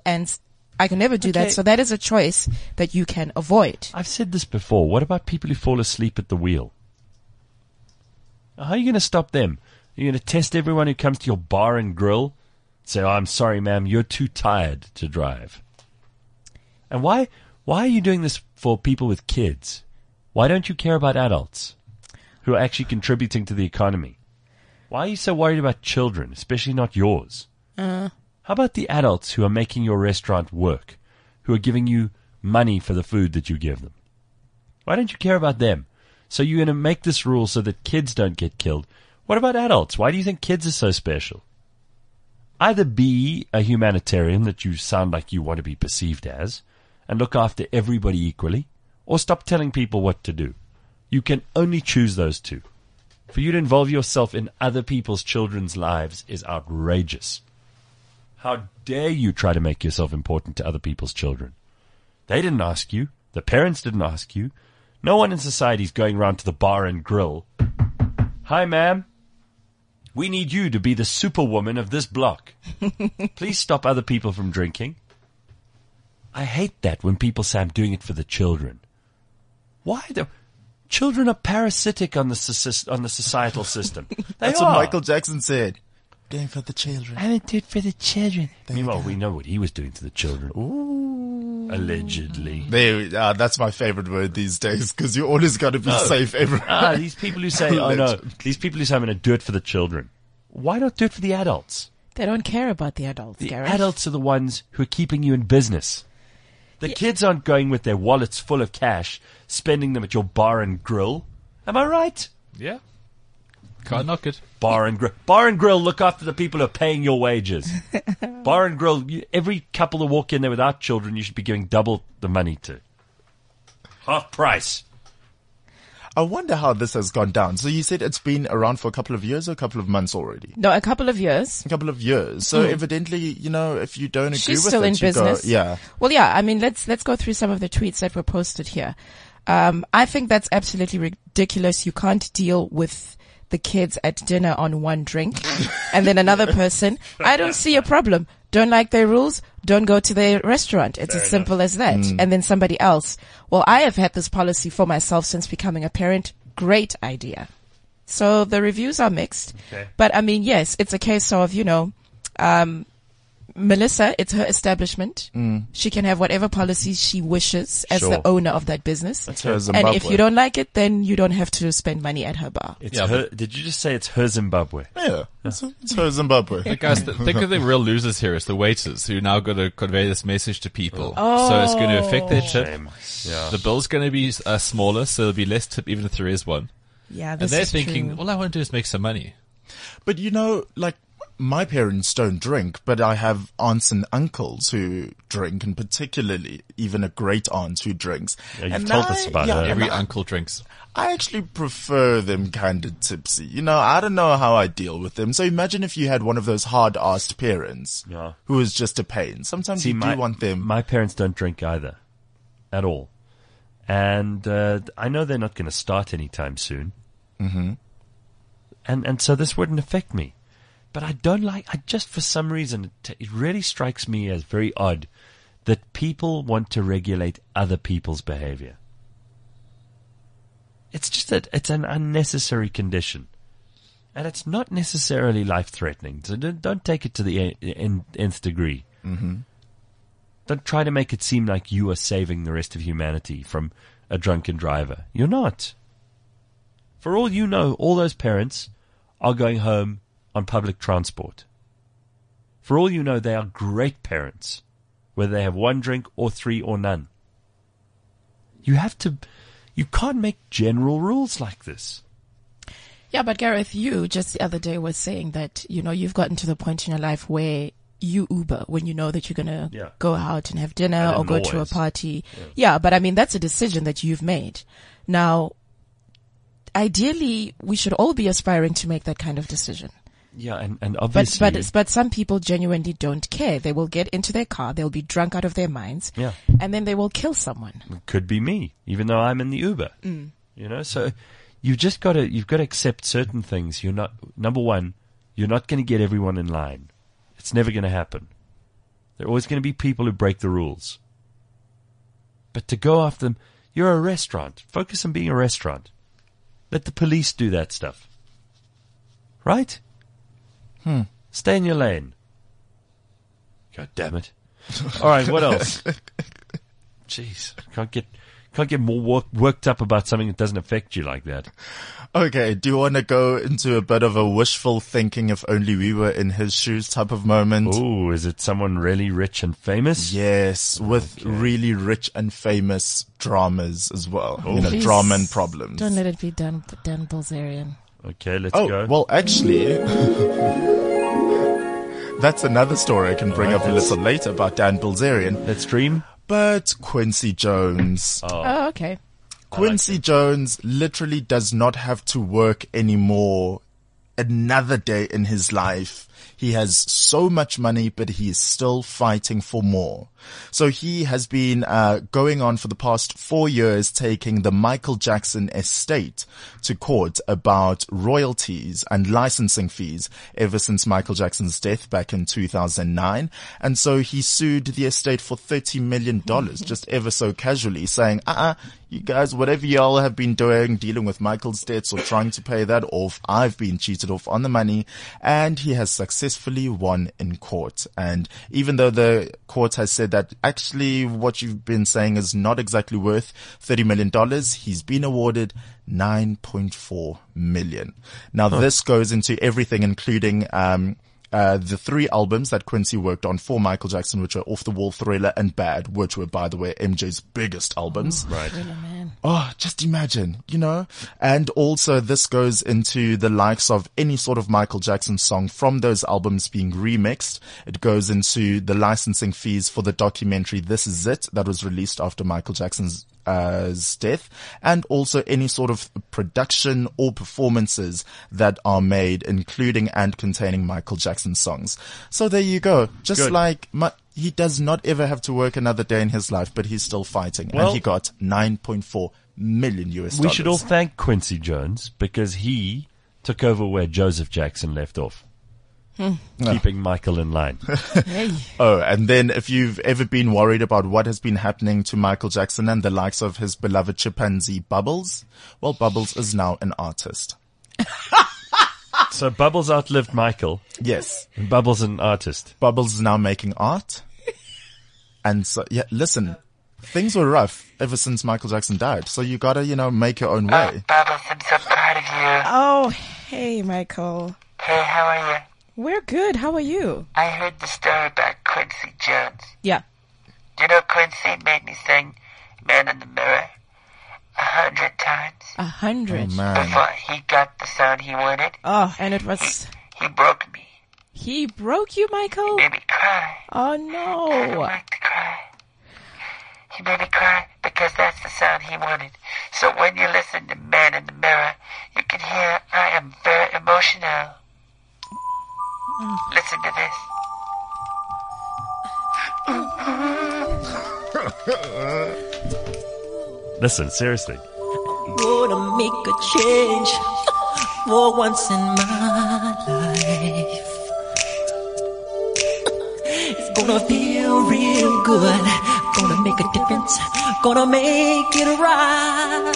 that is a choice that you can avoid. I've said this before. What about people who fall asleep at the wheel? How are you going to stop them? Are you going to test everyone who comes to your bar and grill? Say, I'm sorry, ma'am, you're too tired to drive. And why are you doing this for people with kids? Why don't you care about adults who are actually contributing to the economy? Why are you so worried about children, especially not yours? How about the adults who are making your restaurant work, who are giving you money for the food that you give them? Why don't you care about them? So you're going to make this rule so that kids don't get killed. What about adults? Why do you think kids are so special? Either be a humanitarian that you sound like you want to be perceived as and look after everybody equally, or stop telling people what to do. You can only choose those two. For you to involve yourself in other people's children's lives is outrageous. How dare you try to make yourself important to other people's children? They didn't ask you. The parents didn't ask you. No one in society is going round to the bar and grill. Hi, ma'am. We need you to be the superwoman of this block. Please stop other people from drinking. I hate that when people say I'm doing it for the children. Why? The children are parasitic on the societal system. That's what Michael Jackson said. Doing for the children. I would do it for the children. Meanwhile, we know what he was doing to the children. Ooh. Allegedly. That's my favorite word these days because you always got to be safe everywhere. These people who say, these people who say I'm going to do it for the children. Why not do it for the adults? They don't care about the adults, The Gareth. adults are the ones who are keeping you in business. The kids aren't going with their wallets full of cash, spending them at your bar and grill. Am I right? Yeah. Can't knock it. Bar and grill, look after the people who are paying your wages. Bar and grill, every couple that walk in there without children, you should be giving double the money to. Half price. I wonder how this has gone down. So you said it's been around for a couple of years or a couple of months already? No, a couple of years. A couple of years. So evidently, if you don't agree She's with still it, in you business. go, yeah. Well, yeah, I mean, let's go through some of the tweets that were posted here. I think that's absolutely ridiculous. You can't deal with the kids at dinner on one drink. And then another person, I don't see a problem. Don't like their rules? Don't go to their restaurant. It's as simple as that. And then somebody else, well, I have had this policy for myself since becoming a parent. Great idea. So the reviews are mixed. Okay. But I mean, yes, it's a case of, Melissa, it's her establishment. She can have whatever policies she wishes as Sure. the owner of that business. That's her And Zimbabwe. if you don't like it, then you don't have to spend money at her bar. It's Yeah, her. Did you just say it's her Zimbabwe? Yeah. It's her Zimbabwe. But guys, think of the real losers here. It's the waiters who now got to convey this message to people. So it's going to affect their tip. Shame. Yeah. The bill's going to be smaller, so there'll be less tip even if there is one. Yeah, And this they're is thinking, true. all I want to do is make some money. But my parents don't drink, but I have aunts and uncles who drink, and particularly even a great aunt who drinks. Yeah, you've And told us about her. Every uncle drinks. I actually prefer them kind of tipsy. I don't know how I deal with them. So imagine if you had one of those hard-assed parents Yeah. who is just a pain. Sometimes you do want them. My parents don't drink either, at all, and I know they're not going to start anytime soon. Mm-hmm. And so this wouldn't affect me, but I just for some reason it really strikes me as very odd that people want to regulate other people's behavior. It's just that it's an unnecessary condition. And it's not necessarily life-threatening. So don't take it to the nth degree. Mm-hmm. Don't try to make it seem like you are saving the rest of humanity from a drunken driver. You're not. For all you know, all those parents are going home on public transport. For all you know, they are great parents, whether they have one drink or three or none. You can't make general rules like this. Yeah, but Gareth, you just the other day was saying that, you've gotten to the point in your life where you Uber when you know that you're going to go out and have dinner I or didn't go to a always. party. Yeah, but I mean, that's a decision that you've made. Now, ideally, we should all be aspiring to make that kind of decision. Yeah, and obviously... But some people genuinely don't care. They will get into their car, they'll be drunk out of their minds, Yeah. and then they will kill someone. It could be me, even though I'm in the Uber. So you've got to accept certain things. Number one, you're not going to get everyone in line. It's never going to happen. There are always going to be people who break the rules. But to go after them, you're a restaurant. Focus on being a restaurant. Let the police do that stuff. Right? Stay in your lane. God damn it. All right, what else? Jeez, can't get more worked up about something that doesn't affect you like that. Okay, do you want to go into a bit of a wishful thinking if only we were in his shoes type of moment? Oh, is it someone really rich and famous? Yes, with really rich and famous dramas as well. Please Drama and problems. Don't let it be Dan Bilzerian. Okay, let's Oh, go. well, actually, that's another story I can bring up a little later about Dan Bilzerian. Let's dream. But Quincy Jones. Oh, okay. Quincy Jones literally does not have to work anymore another day in his life. He has so much money, but he is still fighting for more. So he has been going on for the past 4 years, taking the Michael Jackson estate to court about royalties and licensing fees ever since Michael Jackson's death back in 2009. And so he sued the estate for $30 million, just ever so casually, saying, you guys, whatever y'all have been doing, dealing with Michael's debts or trying to pay that off, I've been cheated off on the money. And he has successfully won in court. And even though the court has said that actually what you've been saying is not exactly worth $30 million, he's been awarded $9.4 million. Now this goes into everything, including, the 3 albums that Quincy worked on for Michael Jackson, which are Off the Wall, Thriller, and Bad, which were, by the way, MJ's biggest albums. Right. Really, man. Oh, just imagine, and also this goes into the likes of any sort of Michael Jackson song from those albums being remixed. It goes into the licensing fees for the documentary This Is It that was released after Michael Jackson's death, and also any sort of production or performances that are made, including and containing Michael Jackson songs. So there you go. Just Good. like he does not ever have to work another day in his life, but he's still fighting. Well, and he got $9.4 million US. We should all thank Quincy Jones because he took over where Joseph Jackson left off. Keeping Michael in line. Hey. Oh, and then if you've ever been worried about what has been happening to Michael Jackson and the likes of his beloved chimpanzee Bubbles, well, Bubbles is now an artist. So Bubbles outlived Michael, Yes. and Bubbles an artist. Bubbles is now making art. And so, yeah, listen, things were rough ever since Michael Jackson died. So you gotta, make your own way. Bubbles, I'm so proud of you. Oh, hey, Michael. Hey, how are you? We're good. How are you? I heard the story about Quincy Jones. Yeah. Do you know Quincy made me sing Man in the Mirror 100 times 100. Oh, man. before he got the sound he wanted? Oh, and it was... He broke me. He broke you, Michael? Made me cry. Oh, I don't no. like to cry. He made me cry because that's the sound he wanted. So when you listen to Man in the Mirror, you can hear I am very emotional. Listen to this. Listen, seriously. Gonna make a change for once in my life. It's gonna feel real good. Gonna make a difference. Gonna make it right.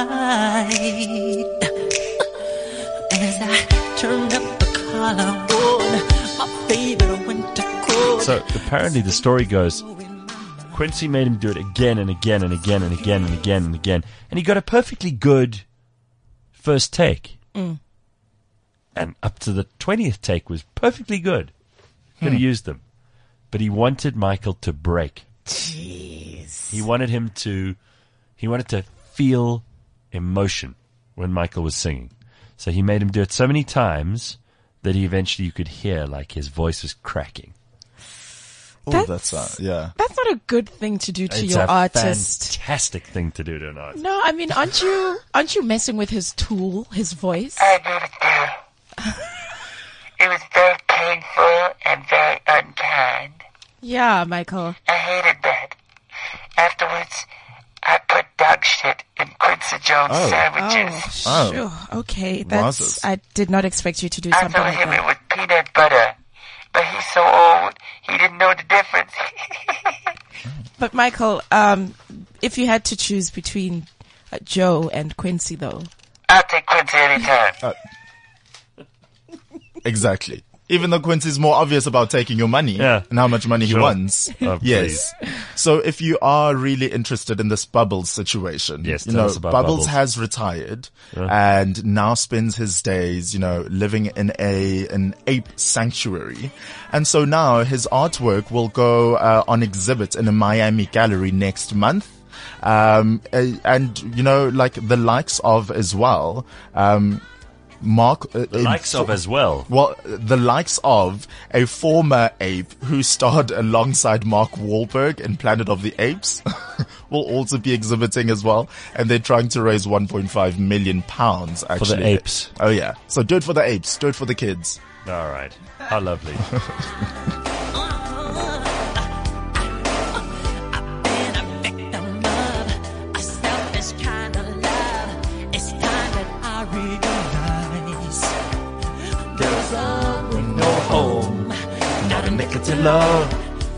As I turn up the collarbone, my favorite winter coat. So apparently the story goes, Quincy made him do it again and again and again and again and again and again. And he got a perfectly good first take. And up to the 20th take was perfectly good. Could have used them. But he wanted Michael to break. Jeez. He wanted to feel emotion when Michael was singing. So he made him do it so many times that eventually you could hear like his voice was cracking. Oh, that's yeah. That's not a good thing to do to It's your a artist. fantastic thing to do to an artist. No, I mean, aren't you messing with his tool, his voice? I agree with you. It was very painful and very unkind. Yeah, Michael. I hated that. Afterwards, I put dog shit in Quincy Jones sandwiches. Oh. Sure. Okay, Wowzers. I did not expect you to do I something told like him it that. was peanut butter. But he's so old, he didn't know the difference. But Michael, if you had to choose between Joe and Quincy, though, I'll take Quincy anytime. Exactly. Even though Quincy's more obvious about taking your money and how much money he Sure. wants. Oh, yes. So if you are really interested in this Bubbles situation, Yes, you tell know, us about Bubbles Bubbles. has retired and now spends his days, living in an ape sanctuary. And so now his artwork will go on exhibit in a Miami gallery next month. And like the likes of as well, Mark, The likes of as well. well, the likes of a former ape who starred alongside Mark Wahlberg in Planet of the Apes will also be exhibiting as well. And they're trying to raise 1.5 million pounds actually. For the apes. Oh yeah. So do it for the apes. Do it for the kids. All right. How lovely. To love.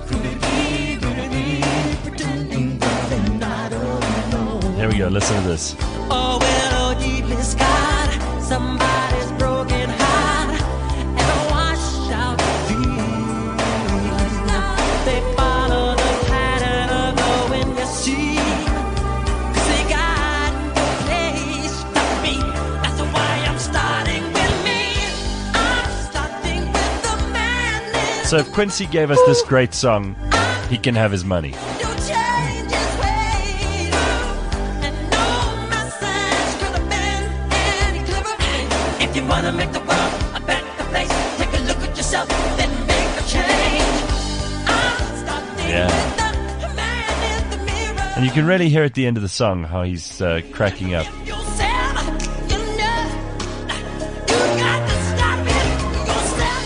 Here we go. Listen to this. Oh, well, oh, deep is God, somebody's broken heart, and wash out the fears. They follow the pattern of the wind you see, 'cause they got no place to be. That's why I'm starting with me. I'm starting with the madness. So if Quincy gave us this great song, he can have his money. You change his ways, and no If you wanna make the world a better place, take a look at yourself, then make a change. Stop thinking that the man in the mirror. And you can really hear at the end of the song how he's cracking up. Yourself, you know, you got to stop it yourself.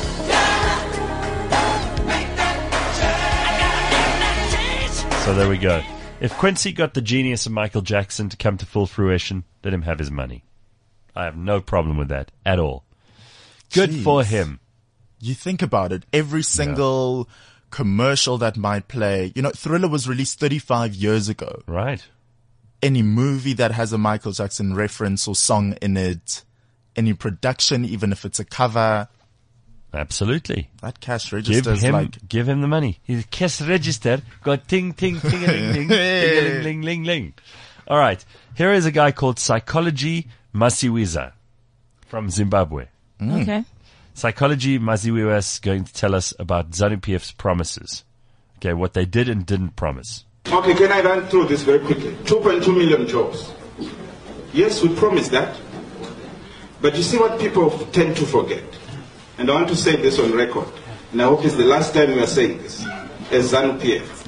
Make that change. I gotta make that change. So there we go. If Quincy got the genius of Michael Jackson to come to full fruition, let him have his money. I have no problem with that at all. Good Jeez. for him. You think about it, every single commercial that might play, Thriller was released 35 years ago. Right. Any movie that has a Michael Jackson reference or song in it, any production, even if it's a cover, Absolutely. that cash register is Give him the money. His cash register got ting, ting, ting, ling, ling, ting, ling, ling, ling. All right. Here is a guy called Psychology Masiwiza from Zimbabwe. Okay. Psychology Masiwiza is going to tell us about ZANU-PF's promises. Okay, what they did and didn't promise. Okay, can I run through this very quickly? 2.2 million jobs. Yes, we promised that. But you see what people tend to forget. And I want to say this on record. And I hope it's the last time we are saying this. As ZANU-PF.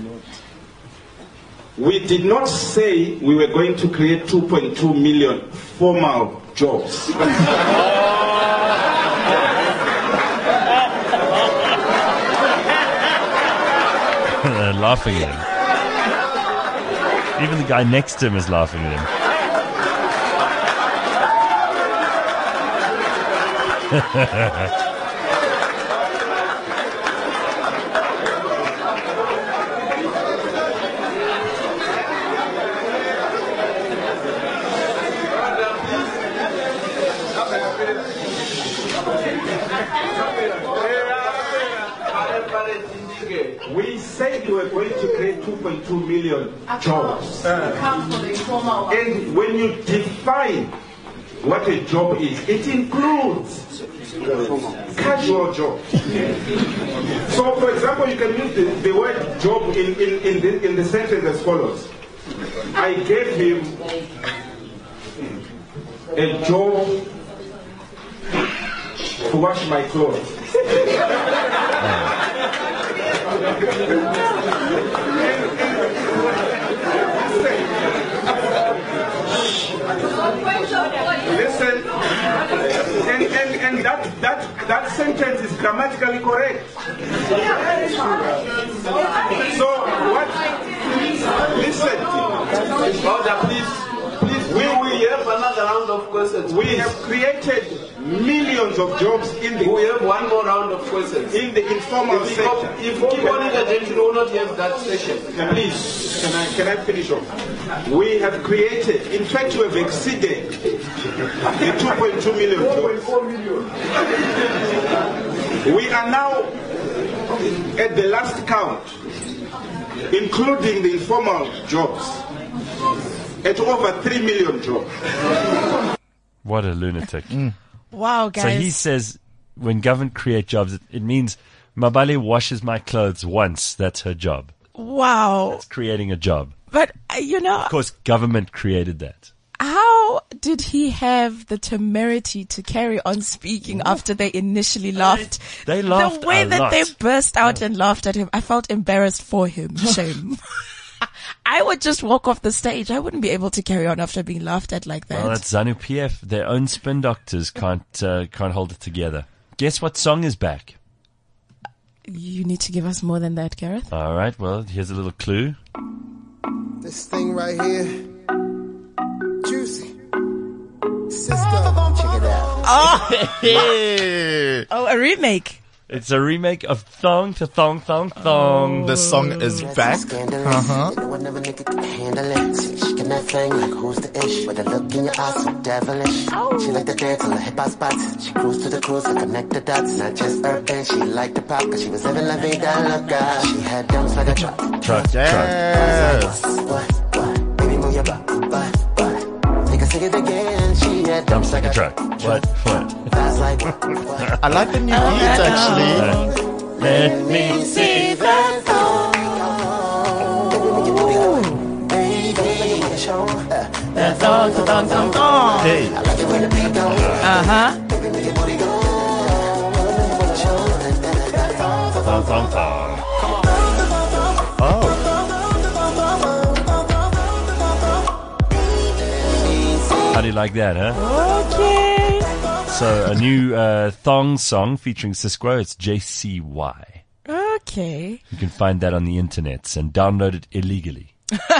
We did not say we were going to create 2.2 million formal jobs. They're laughing at him. Even the guy next to him is laughing at him. We said we were going to create 2.2 million jobs. And when you define what a job is, it includes casual jobs. So, for example, you can use the word job in the sentence as follows. I gave him a job to wash my clothes. Listen, and that sentence is grammatically correct. So what? Listen, please, we have another round of questions. We have created millions of jobs in the. We have one more round of questions in the informal sector. If you keep on interjecting, we will not have that session. Please, can I finish off? We have created, in fact, we have exceeded the 2.2 million jobs. 4.4 million. We are now at the last count, including the informal jobs, at over 3 million jobs. What a lunatic. Wow, guys. So he says when government create jobs, it means Mabale washes my clothes once. That's her job. Wow. That's creating a job. But, Of course, government created that. how did he have the temerity to carry on speaking after they initially laughed? They laughed The way a that lot. they burst out and laughed at him, I felt embarrassed for him. Shame. I would just walk off the stage. I wouldn't be able to carry on after being laughed at like that. Well, that's ZANU-PF. Their own spin doctors can't hold it together. Guess what song is back? You need to give us more than that, Gareth. All right, well, here's a little clue. This thing right here, juicy. Cisco, check it out. Oh, a remake. It's a remake of Thong to Thong Thong Thong. The song is back. Uh-huh. She can that thing like who's the ish with a look in your eyes so devilish. She like to dance on the hip hop spots. She cruise to the cruise and connect the dots. Not just urban, she liked the pop, cause she was living la vida loca. She had dumps like a truck. Yes. What? Baby, move your butt. Take a sing it again. She had dumps like a truck. What? Fast like what? I like the new beat actually. Let me see that thong. That thong. Hey. Uh-huh. Make your body go. Thong, thong, thong. How do you like that, huh? Okay. So a new thong song featuring Sisqo. It's JCY. Okay. You can find that on the internet and download it illegally.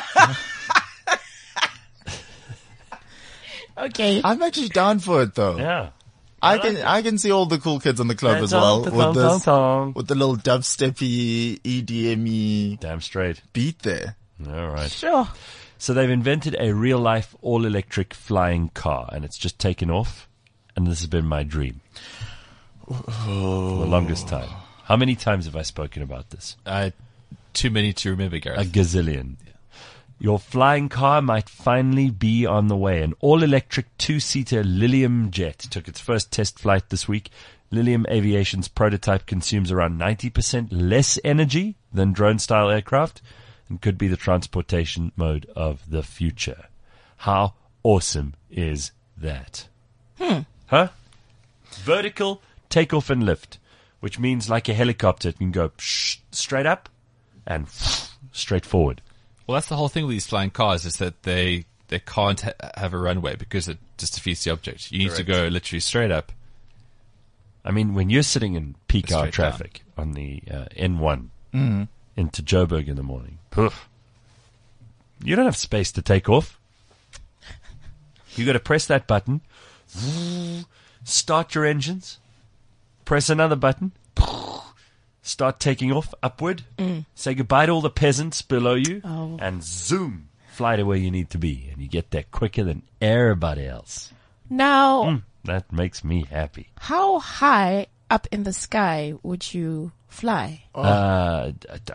Okay. I'm actually down for it though. Yeah. I can see all the cool kids on the club as well with the little dubsteppy, EDM-y Damn straight. beat there. All right. Sure. So they've invented a real-life, all-electric flying car, and it's just taken off, and this has been my dream for the longest time. How many times have I spoken about this? Too many to remember, Gareth. A gazillion. Your flying car might finally be on the way. An all-electric two-seater Lilium jet took its first test flight this week. Lilium Aviation's prototype consumes around 90% less energy than drone-style aircraft and could be the transportation mode of the future. How awesome is that? Huh? Vertical takeoff and lift, which means like a helicopter, it can go straight up and straight forward. Well, that's the whole thing with these flying cars is that they can't have a runway because it just defeats the object. You need to go literally straight up. I mean, when you're sitting in peak hour traffic on the N1 into Joburg in the morning, poof, you don't have space to take off. You got to press that button, start your engines, press another button, start taking off upward, say goodbye to all the peasants below you, and zoom, fly to where you need to be. And you get there quicker than everybody else. Now, That makes me happy. how high up in the sky would you fly? I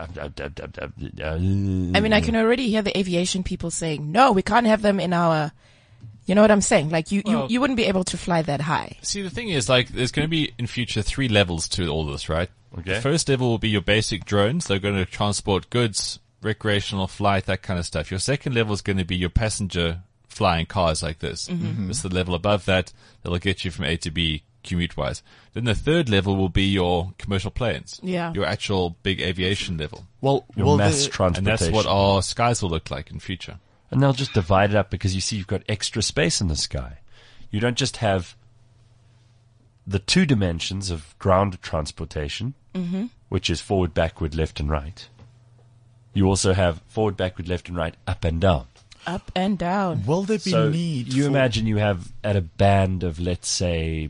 mean, I can already hear the aviation people saying, no, we can't have them in our... You know what I'm saying? Like, you wouldn't be able to fly that high. See, the thing is, like, there's going to be, in future, 3 levels to all this, right? Okay. The first level will be your basic drones. They're going to transport goods, recreational flight, that kind of stuff. Your second level is going to be your passenger flying cars like this. This is the level above that. That'll get you from A to B commute-wise. Then the third level will be your commercial planes. Yeah. Your actual big aviation level. Well, Your mass transportation. And that's what our skies will look like in future. And they'll just divide it up because you see you've got extra space in the sky. You don't just have the 2 dimensions of ground transportation, which is forward, backward, left, and right. You also have forward, backward, left, and right, up and down. Up and down. Will there be So need? you imagine you have at a band of, let's say,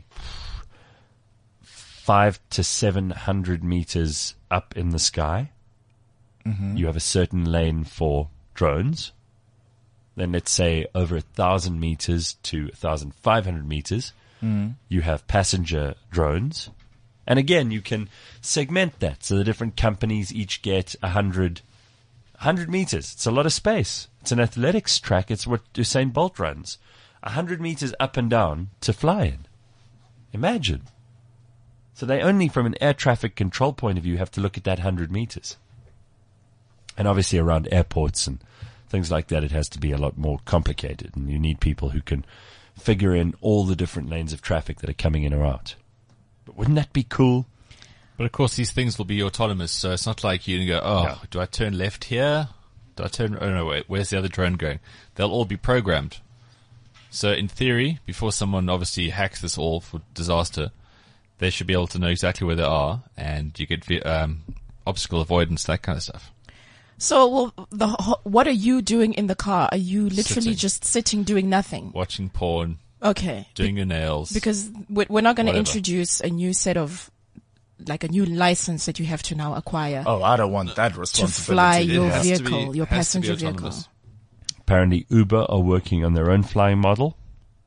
500 to 700 meters up in the sky. You have a certain lane for drones. Then let's say over 1,000 meters to 1,500 meters, you have passenger drones. And again, you can segment that. So the different companies each get 100 meters. It's a lot of space. It's an athletics track. It's what Usain Bolt runs. 100 meters up and down to fly in. Imagine. So they only, from an air traffic control point of view, have to look at that 100 meters. And obviously around airports and things like that, it has to be a lot more complicated. And you need people who can figure in all the different lanes of traffic that are coming in or out. But wouldn't that be cool? But of course, these things will be autonomous, so it's not like you can go, do I turn left here? Do I turn, oh no, wait, where's the other drone going? They'll all be programmed. So in theory, before someone obviously hacks this all for disaster, they should be able to know exactly where they are, and you get obstacle avoidance, that kind of stuff. So, what are you doing in the car? Are you literally Sitting. just sitting doing nothing? Watching porn. Okay. Doing your nails. Because we're not going to Whatever. introduce a new set of, like a new license that you have to now acquire. Oh, I don't want that To responsibility. fly your It has to vehicle, be- your has to be passenger vehicle. autonomous. Apparently Uber are working on their own flying model.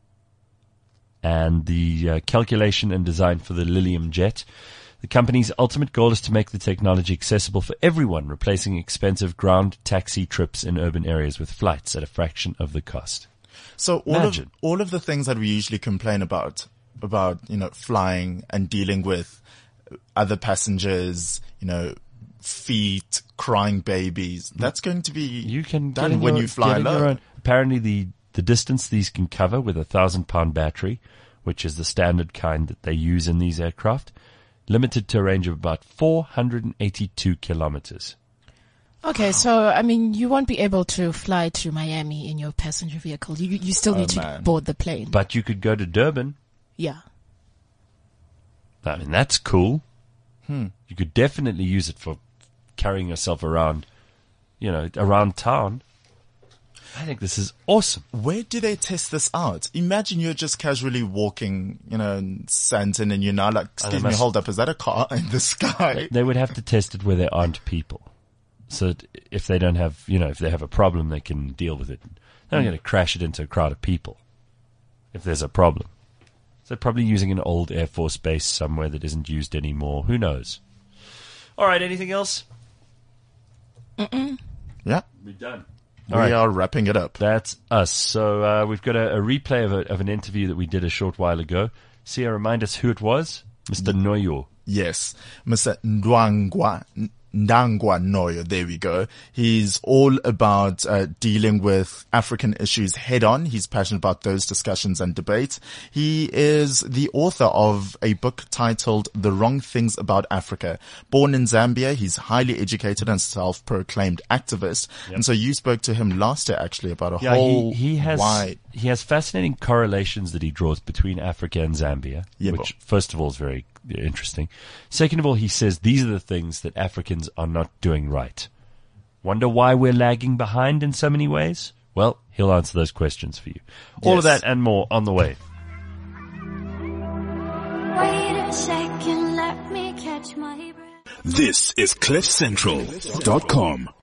And the calculation and design for the Lilium jet. The company's ultimate goal is to make the technology accessible for everyone, replacing expensive ground taxi trips in urban areas with flights at a fraction of the cost. So Imagine. all of the things that we usually complain about, flying and dealing with other passengers, feet, crying babies, that's going to be done when you fly low. Apparently the distance these can cover with a 1,000-pound battery which is the standard kind that they use in these aircraft, limited to a range of about 482 kilometers. Okay, so, I mean, you won't be able to fly to Miami in your passenger vehicle. You still need to board the plane. But you could go to Durban. Yeah. I mean, that's cool. You could definitely use it for carrying yourself around, around town. I think this is awesome. Where do they test this out? Imagine you're just casually walking, in Sandton, and you're now like, excuse me, hold up, is that a car in the sky? They would have to test it where there aren't people. So that if they don't have, if they have a problem, they can deal with it. They're not going to crash it into a crowd of people if there's a problem. So they're probably using an old Air Force base somewhere that isn't used anymore. Who knows? All right, anything else? Mm-mm. Yeah. We're done. We are wrapping it up. That's us. So we've got a replay of an interview that we did a short while ago. Sia, remind us who it was? Mr. Noyo. Yes. Mr. Ndangwa Noyo, there we go. He's all about dealing with African issues head on. He's passionate about those discussions and debates. He is the author of a book titled The Wrong Things About Africa. Born in Zambia, he's highly educated and self-proclaimed activist. Yep. And so you spoke to him last year actually about a whole he has fascinating correlations that he draws between Africa and Zambia, which first of all is very interesting. Second of all, he says these are the things that Africans are not doing right. Wonder why we're lagging behind in so many ways? Well, he'll answer those questions for you. All of that and more on the way. Wait a second, let me catch my breath. This is CliffCentral.com.